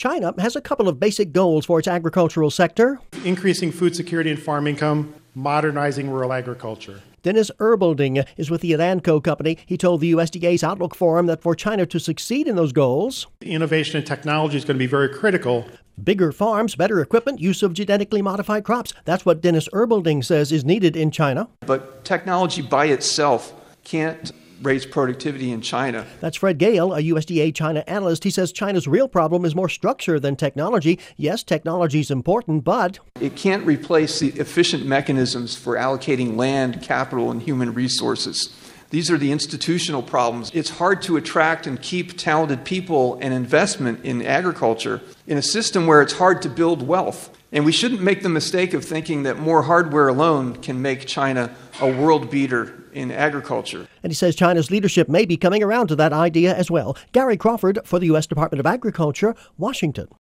China has a couple of basic goals for its agricultural sector. Increasing food security and farm income, modernizing rural agriculture. Dennis Erbelding is with the Aranco Company. He told the USDA's Outlook Forum that for China to succeed in those goals, innovation and technology is going to be very critical. Bigger farms, better equipment, use of genetically modified crops. That's what Dennis Erbelding says is needed in China. But technology by itself can't raise productivity in China. That's Fred Gale, a USDA China analyst. He says China's real problem is more structure than technology. Yes, technology is important, but it can't replace the efficient mechanisms for allocating land, capital, and human resources. These are the institutional problems. It's hard to attract and keep talented people and investment in agriculture in a system where it's hard to build wealth. And we shouldn't make the mistake of thinking that more hardware alone can make China a world beater in agriculture. And he says China's leadership may be coming around to that idea as well. Gary Crawford for the U.S. Department of Agriculture, Washington.